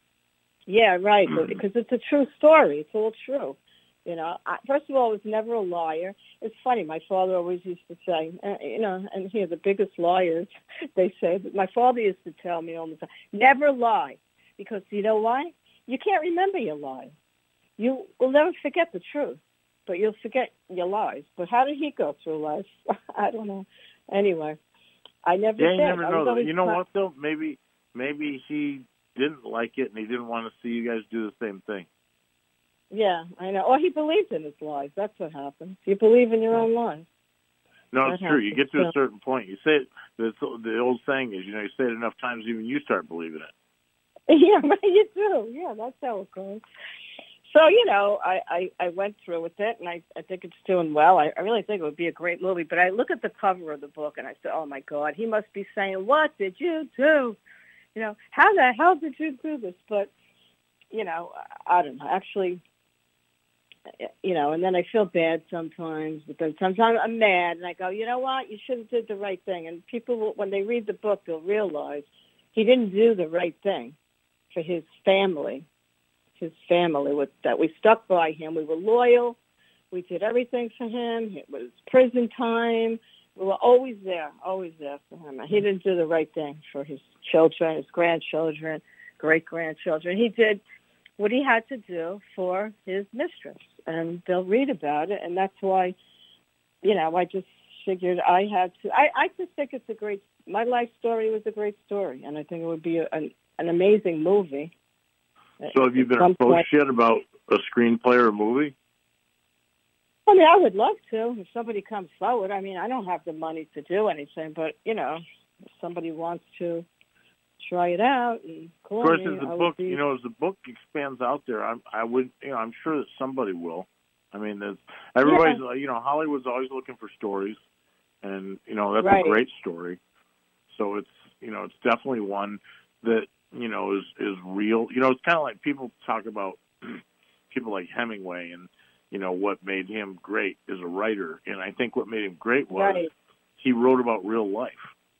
Yeah, right. Because it's a true story. It's all true. You know, I, first of all, I was never a liar. It's funny. My father always used to say, uh, you know, and here the biggest liars, they say, but my father used to tell me all the time, never lie. Because you know why? You can't remember your lies. You will never forget the truth, but you'll forget your lies. But how did he go through life? I don't know. Anyway, I never Yeah, did. you never I know. was Though. always You know try- what, though? Maybe, maybe he didn't like it and he didn't want to see you guys do the same thing. Yeah, I know. Or he believed in his lies. That's what happens. You believe in your own lies. No, That it's true. You happens, get to so. a certain point. You say it. The, the old saying is, you know, you say it enough times, even you start believing it. Yeah, right, you do. Yeah, that's how it goes. So, you know, I, I, I went through with it, and I, I think it's doing well. I, I really think it would be a great movie. But I look at the cover of the book, and I said, oh, my God, he must be saying, what did you do? You know, how the hell did you do this? But, you know, I don't know. Actually, you know, and then I feel bad sometimes. But then sometimes I'm mad, and I go, you know what? You should have did the right thing. And people, will, when they read the book, they'll realize he didn't do the right thing for his family. His family, with that we stuck by him. We were loyal. We did everything for him. It was prison time. We were always there, always there for him. He didn't do the right thing for his children, his grandchildren, great-grandchildren. He did what he had to do for his mistress, and they'll read about it, and that's why, you know, I just figured I had to. I, I just think it's a great, my life story was a great story, and I think it would be a, an, an amazing movie. So have you been approached yet about a screenplay or a movie? I mean, I would love to if somebody comes forward. I mean, I don't have the money to do anything, but, you know, if somebody wants to try it out and call Of course, me, as the I would book, be... you know, as the book expands out there, I'm, I would, you know, I'm sure that somebody will. I mean, there's, everybody's, Yeah. you know, Hollywood's always looking for stories, and you know, that's Right. a great story. So it's, you know, it's definitely one that, you know, is is real. You know, it's kind of like people talk about people like Hemingway and, you know, what made him great as a writer. And I think what made him great was Right. he wrote about real life.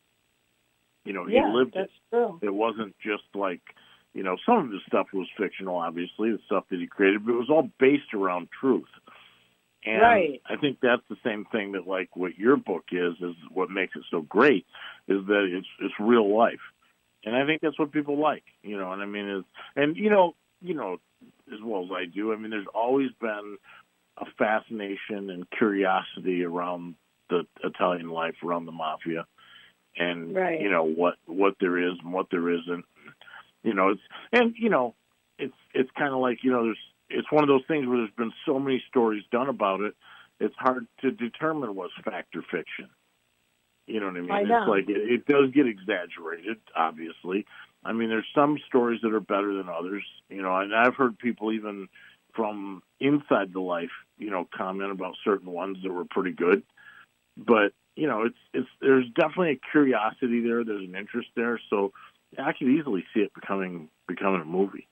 You know, he Yeah, lived that's it. true. It wasn't just like, you know, some of his stuff was fictional, obviously, the stuff that he created, but it was all based around truth. And Right. I think that's the same thing that, like, what your book is, is what makes it so great, is that it's it's real life. And I think that's what people like, you know, and I mean, it's, and, you know, you know, as well as I do, I mean, there's always been a fascination and curiosity around the Italian life, around the mafia. and right. you know what what there is and what there isn't. You know, it's and you know, it's it's kind of like you know, there's it's one of those things where there's been so many stories done about it. It's hard to determine what's fact or fiction. You know what I mean? I know. It's like it, it does get exaggerated, obviously. I mean, there's some stories that are better than others. You know, and I've heard people even from inside the life, you know, comment about certain ones that were pretty good. But you know, it's it's there's definitely a curiosity there. There's an interest there. So I could easily see it becoming becoming a movie.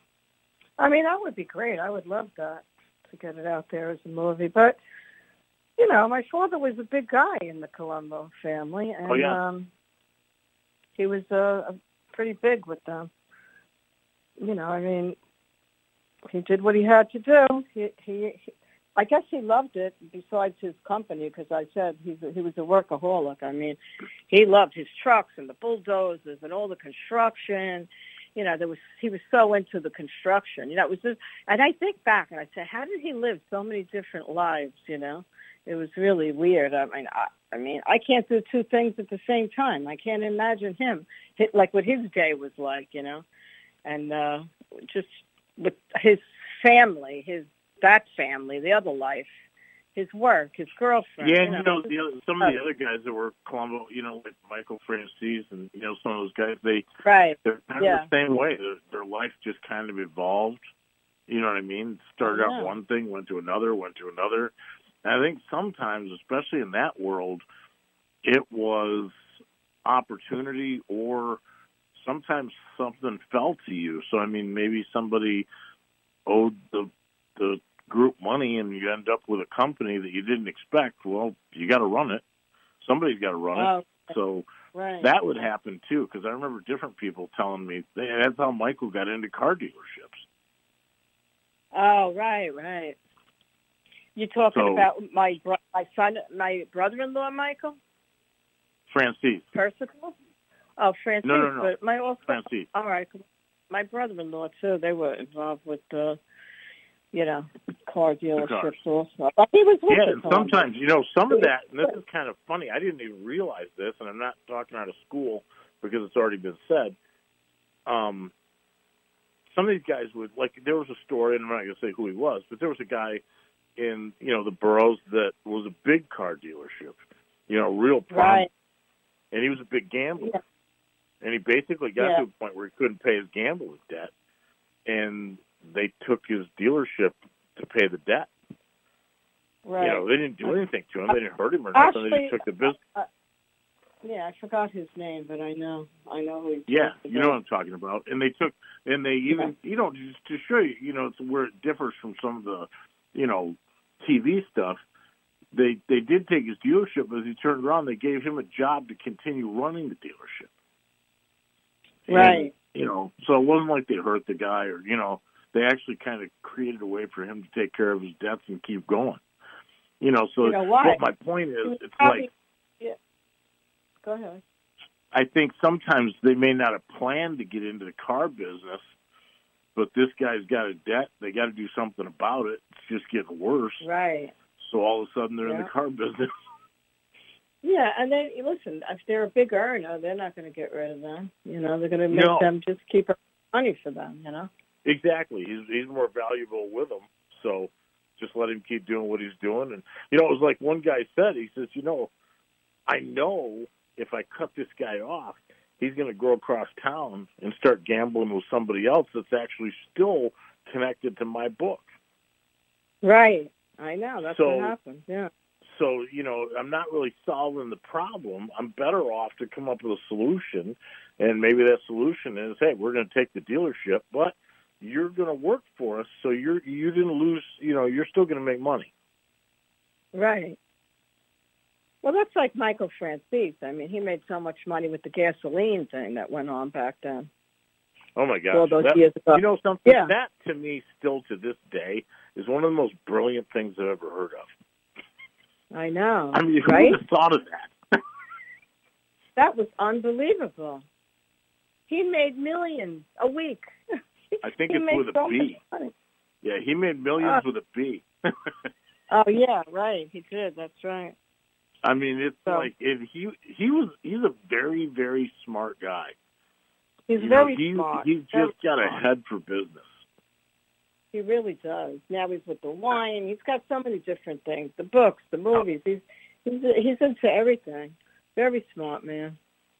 I mean, that would be great. I would love that, to get it out there as a movie. But, you know, my father was a big guy in the Colombo family, and oh, yeah. um, he was uh, pretty big with them. You know, I mean, he did what he had to do. He, he, he I guess he loved it, besides his company, because I said he's a, he was a workaholic. I mean, he loved his trucks and the bulldozers and all the construction. You know, there was he was so into the construction. You know, it was just, and I think back and I say, how did he live so many different lives? You know, it was really weird. I mean, I, I mean, I can't do two things at the same time. I can't imagine him like what his day was like. You know, and uh, just with his family, his that family, the other life. His work, his girlfriend. Yeah, you know, you know the other, some of the other guys that were Colombo, you know, like Michael Francis and, you know, some of those guys, they, right. they're kind yeah. of the same way. Their, their life just kind of evolved. You know what I mean? Started out one thing, went to another, went to another. And I think sometimes, especially in that world, it was opportunity or sometimes something fell to you. So, I mean, maybe somebody owed the the group money and you end up with a company that you didn't expect. Well, you got to run it. Somebody's got to run oh, it. So right. that would happen too, because I remember different people telling me that's how Michael got into car dealerships. Oh, right, right. You're talking so, about my bro- my son, my brother-in-law, Michael? Francis. Persico? Oh, Francis. No, no, no. But my also, Francis. all right. My brother-in-law, too, they were involved with the, uh, you know, car dealerships also. But he was with yeah, the and sometimes, you know, some of that, and this is kind of funny, I didn't even realize this, and I'm not talking out of school because it's already been said. Um, some of these guys would, like, there was a story, and I'm not going to say who he was, but there was a guy in, you know, the boroughs that was a big car dealership, you know, real prominent. Right. And he was a big gambler. Yeah. And he basically got yeah. to a point where he couldn't pay his gambling debt. And they took his dealership to pay the debt. Right. You know, they didn't do anything to him. They didn't hurt him or nothing. Actually, they just took the business. Uh, yeah, I forgot his name, but I know. I know who he's Yeah, you know what I'm talking about. And they took, and they even, yeah. you know, just to show you, you know, it's where it differs from some of the, you know, T V stuff. They they did take his dealership, but as he turned around, they gave him a job to continue running the dealership. Right. And, you know, so it wasn't like they hurt the guy or, you know, they actually kind of created a way for him to take care of his debts and keep going. You know, so you know what my point is, it's probably, like... Yeah. Go ahead. I think sometimes they may not have planned to get into the car business, but this guy's got a debt. They got to do something about it. It's just getting worse. Right. So all of a sudden they're yeah. in the car business. Yeah, and then, listen, if they're a big earner, they're not going to get rid of them. You know, they're going to make no. them just keep money for them, you know? Exactly. He's he's more valuable with them, so just let him keep doing what he's doing. And, you know, it was like one guy said, he says, you know, I know if I cut this guy off, he's going to go across town and start gambling with somebody else that's actually still connected to my book. Right. I know. That's so, what happened, yeah. So, you know, I'm not really solving the problem. I'm better off to come up with a solution, and maybe that solution is, hey, we're going to take the dealership, but you're going to work for us, so you're you didn't lose. You know, you're still going to make money. Right. Well, that's like Michael Francis. I mean, he made so much money with the gasoline thing that went on back then. Oh my gosh! All those that, years ago. You know something? Yeah. That to me, still to this day, is one of the most brilliant things I've ever heard of. I know. I mean, who right? would have thought of that? That was unbelievable. He made millions a week. I think he it's made with a so B. much money. Yeah, he made millions uh, with a B. Oh, yeah, right. He did. That's right. I mean, it's So like if he he was he's a very very smart guy. he's You very know, he smart. he's very just got a smart. head for business. He really does. Now he's with the wine. He's got so many different things. The books, the movies. He's he's he's into everything. Very smart man.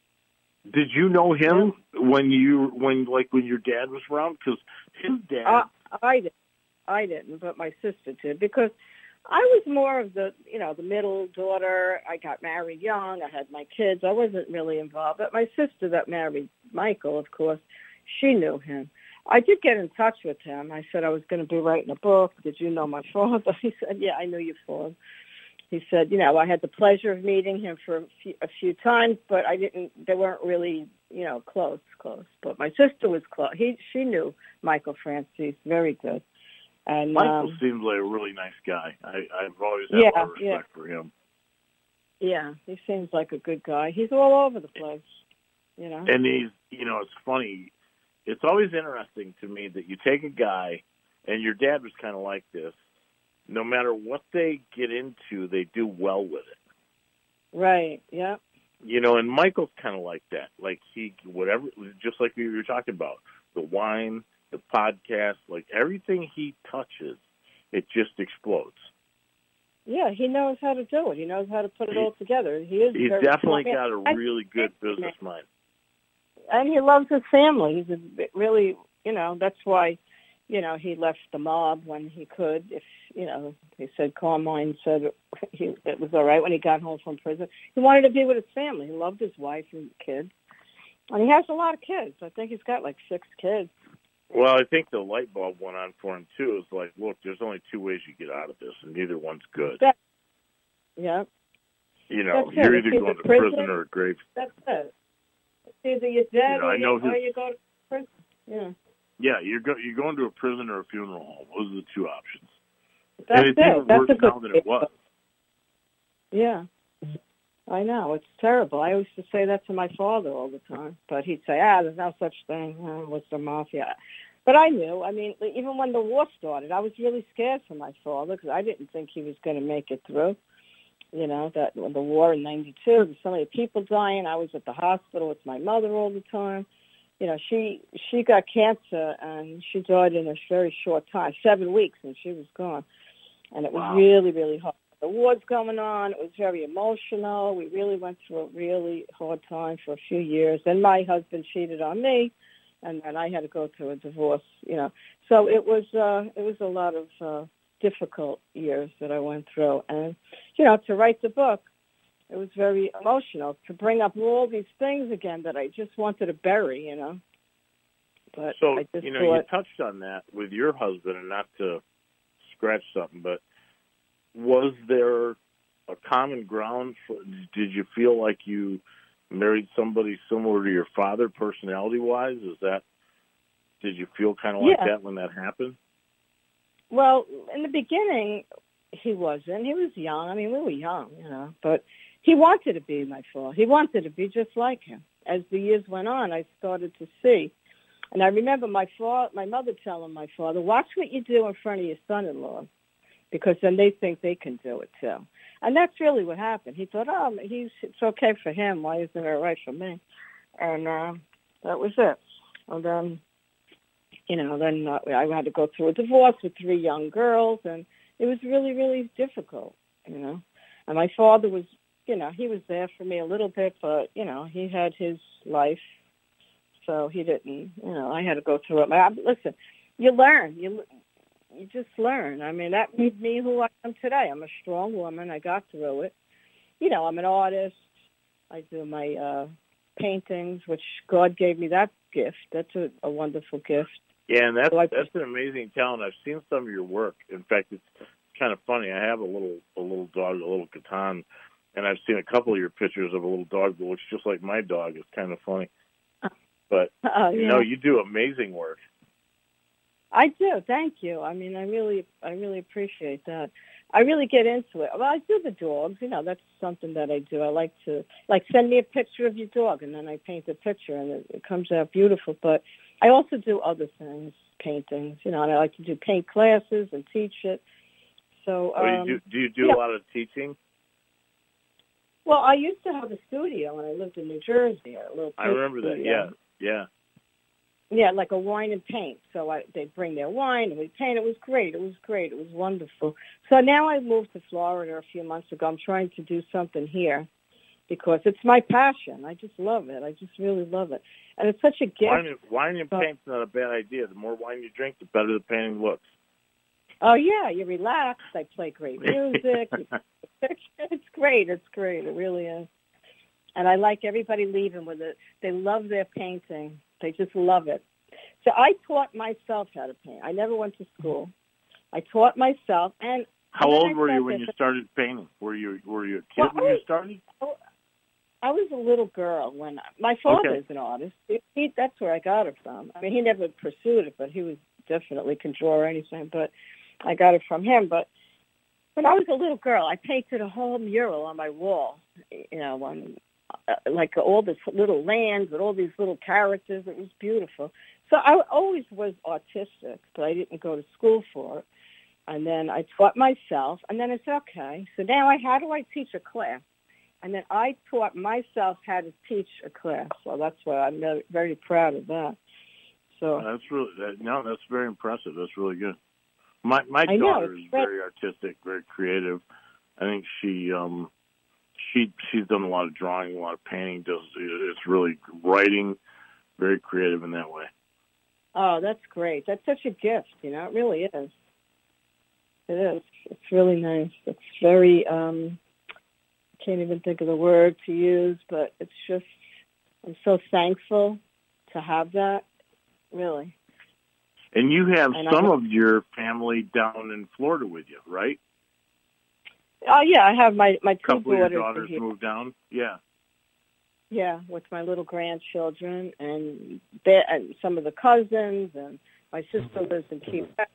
Did you know him when you when like when your dad was around? Because his dad. I, I didn't. I didn't, but my sister did because I was more of the you know the middle daughter. I got married young. I had my kids. I wasn't really involved. But my sister that married Michael, of course, she knew him. I did get in touch with him. I said I was going to be writing a book. Did you know my father? He said, yeah, I knew your father. He said, you know, I had the pleasure of meeting him for a few, a few times, but I didn't, they weren't really, you know, close, close. But my sister was close. He, she knew Michael Francis very good. And Michael um, seems like a really nice guy. I, I've always had yeah, a lot of respect yeah. for him. Yeah, he seems like a good guy. He's all over the place, you know. And he's, you know, it's funny. It's always interesting to me that you take a guy, and your dad was kind of like this. No matter what they get into, they do well with it. Right, yeah. You know, and Michael's kind of like that. Like he, whatever, just like you were talking about, the wine, the podcast, like everything he touches, it just explodes. Yeah, he knows how to do it. He knows how to put it all together. He is. He's very definitely smart. got a really good business mind. And he loves his family. He's a bit really, you know, that's why, you know, he left the mob when he could. If, you know, he said Carmine said he, it was all right when he got home from prison. He wanted to be with his family. He loved his wife and kids. And he has a lot of kids. I think he's got like six kids. Well, I think the light bulb went on for him, too. It's like, look, there's only two ways you get out of this, and neither one's good. That, yeah. You know, That's you're it. either It's going to prison, prison or a grave. That's it. It's either you're dead You know, or, I you, know or his- you go to prison. Yeah. Yeah, you're, go, you're going to a prison or a funeral home. Those are the two options. That's and it's it. even That's worse a good now than it was. Yeah. I know. It's terrible. I used to say that to my father all the time. But he'd say, ah, there's no such thing. Oh, what's the mafia? But I knew. I mean, even when the war started, I was really scared for my father because I didn't think he was going to make it through. You know, that when the war in ninety-two, there's so many people dying. I was at the hospital with my mother all the time. You know, she she got cancer, and she died in a very short time, seven weeks, and she was gone. And it was Wow. really, really hard. The war's going on. It was very emotional. We really went through a really hard time for a few years. And my husband cheated on me, and then I had to go through a divorce, you know. So it was uh, it was a lot of uh, difficult years that I went through. And, you know, to write the book, it was very emotional to bring up all these things again that I just wanted to bury, you know. But So, I just you know, thought, you touched on that with your husband, and not to scratch something, but was there a common ground? For, did you feel like you married somebody similar to your father personality-wise? Is that, did you feel kind of like Yeah. that when that happened? well, in the beginning, he wasn't. He was young. I mean, we were young, you know. But he wanted to be my father. He wanted to be just like him. As the years went on, I started to see. And I remember my fa- my mother telling my father, watch what you do in front of your son-in-law, because then they think they can do it too. And that's really what happened. He thought, oh, he's it's okay for him. Why isn't it all right for me? And uh, that was it. And then, you know, then uh, I had to go through a divorce with three young girls, and it was really, really difficult, you know. And my father was, you know, he was there for me a little bit, but, you know, he had his life, so he didn't, you know, I had to go through it. I, listen, you learn. You you just learn. I mean, that made me who I am today. I'm a strong woman. I got through it. You know, I'm an artist. I do my uh, paintings, which God gave me that gift. That's a, a wonderful gift. Yeah, and that's So I- that's an amazing talent. I've seen some of your work. In fact, it's kind of funny. I have a little a little dog, a little Catan, and I've seen a couple of your pictures of a little dog that looks just like my dog. It's kind of funny. But Uh, you yeah. know, you do amazing work. I do. Thank you. I mean, I really, I really appreciate that. I really get into it. Well, I do the dogs. You know, that's something that I do. I like to, like, send me a picture of your dog, and then I paint the picture, and it, it comes out beautiful. But I also do other things, paintings. You know, and I like to do paint classes and teach it. So, Oh, um, you do, do you do yeah. a lot of teaching? Well, I used to have a studio when I lived in New Jersey. A little I remember studio. that. Yeah, yeah. Yeah, like a wine and paint. So I, they'd bring their wine and we'd paint. It was great. It was great. It was wonderful. So now I moved to Florida a few months ago. I'm trying to do something here because it's my passion. I just love it. I just really love it. And it's such a gift. Wine and, wine and paint's not a bad idea. The more wine you drink, the better the painting looks. Oh, yeah, you relax. I play great music. It's great. It's great. It really is. And I like everybody leaving with it. They love their painting. They just love it. So I taught myself how to paint. I never went to school. I taught myself. And how old were you when you started painting? Were you were you a kid well, when you started? I was a little girl when my father Okay. is an artist. He, he, that's where I got it from. I mean, he never pursued it, but he was definitely can draw or anything. But I got it from him. But when I was a little girl, I painted a whole mural on my wall. You know, on uh, like all this little lands with all these little characters. It was beautiful. So I always was artistic, but I didn't go to school for it. And then I taught myself, and then it's okay. So now I, how do I teach a class? And then I taught myself how to teach a class. So that's why I'm very, very proud of that. So That's really that, no, that's very impressive. That's really good. My my I know, daughter it's is great. very artistic, very creative. I think she um she she's done a lot of drawing, a lot of painting. Does it's really writing, very creative in that way. Oh, that's great. That's such a gift, you know. It really is. It is. It's really nice. It's very, um, I can't even think of the word to use, but it's just, I'm so thankful to have that, really. And you have And some I- of your family down in Florida with you, right? Oh, yeah, I have my, my A two couple of your daughters are daughters here. moved down. Yeah. Yeah, with my little grandchildren and, they, and some of the cousins, and my sister lives in Key West.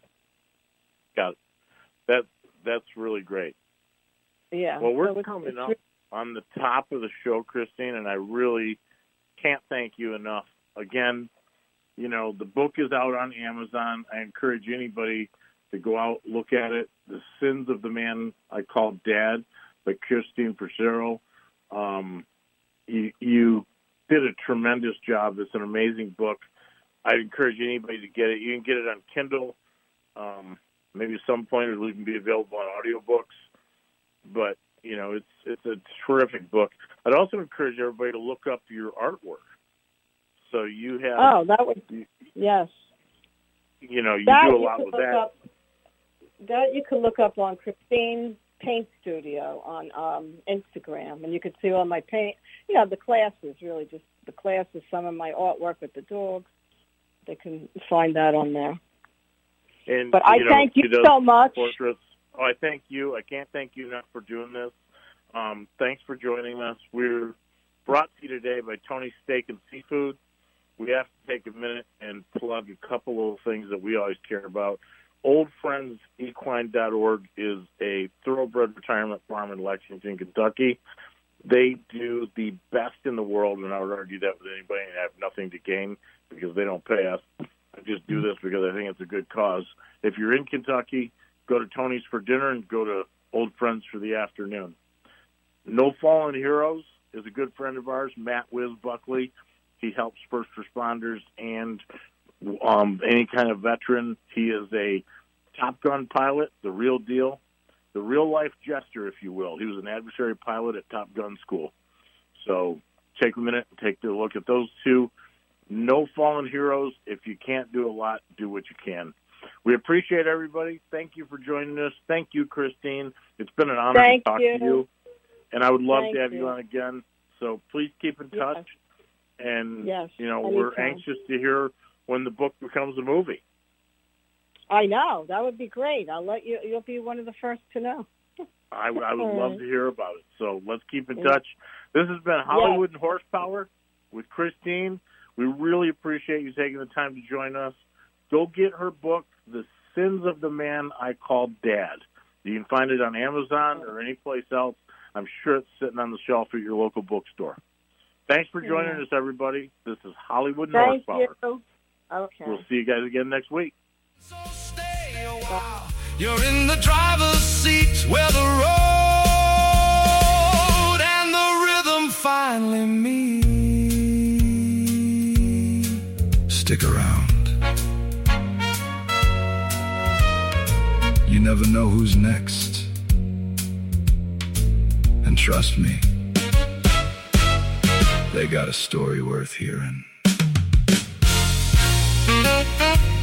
Got it. That that's really great. Yeah. Well, we're so it's- coming it's up really- on the top of the show, Christine, and I really can't thank you enough. Again, you know, the book is out on Amazon. I encourage anybody to go out, look at it. The Sins of the Man I Called Dad by Christine Purcero. Um, you, you did a tremendous job. It's an amazing book. I'd encourage anybody to get it. You can get it on Kindle. Um, maybe at some point it'll even be available on audiobooks. But, you know, it's it's a terrific book. I'd also encourage everybody to look up your artwork. So you have, Oh, that would, yes. you know, you That do a you lot could with look that. up. That you can look up on Christine Paint Studio on um, Instagram, and you can see all my paint. You know, the classes really just the classes. Some of my artwork with the dogs. They can find that on there. And, But I you know, thank you she does so much. portraits. Oh, I thank you. I can't thank you enough for doing this. Um, thanks for joining us. We're brought to you today by Tony's Steak and Seafood. We have to take a minute and plug a couple of things that we always care about. old friends equine dot org is a thoroughbred retirement farm in Lexington, Kentucky. They do the best in the world, and I would argue that with anybody, and I have nothing to gain because they don't pay us. I just do this because I think it's a good cause. If you're in Kentucky, go to Tony's for dinner and go to Old Friends for the afternoon. No Fallen Heroes is a good friend of ours, Matt Wiz Buckley. He helps first responders and um, any kind of veteran. He is a Top Gun pilot, the real deal, the real-life jester, if you will. He was an adversary pilot at Top Gun school. So take a minute and take a look at those two. No Fallen Heroes. If you can't do a lot, do what you can. We appreciate everybody. Thank you for joining us. Thank you, Christine. It's been an honor Thank to talk you. to you. And I would love Thank to have you. you on again. So please keep in Yes. touch. And, Yes, you know, we're anytime. anxious to hear when the book becomes a movie. I know. That would be great. I'll let you. You'll be one of the first to know. I, I would love to hear about it. So let's keep in Yeah. touch. This has been Hollywood and Horsepower with Christine. We really appreciate you taking the time to join us. Go get her book, The Sins of the Man I Called Dad. You can find it on Amazon or any place else. I'm sure it's sitting on the shelf at your local bookstore. Thanks for joining Yeah. us, everybody. This is Hollywood and Thank Horsepower. you. Okay. We'll see you guys again next week. So stay a while. You're in the driver's seat where the road and the stick around. You never know who's next. And trust me, they got a story worth hearing.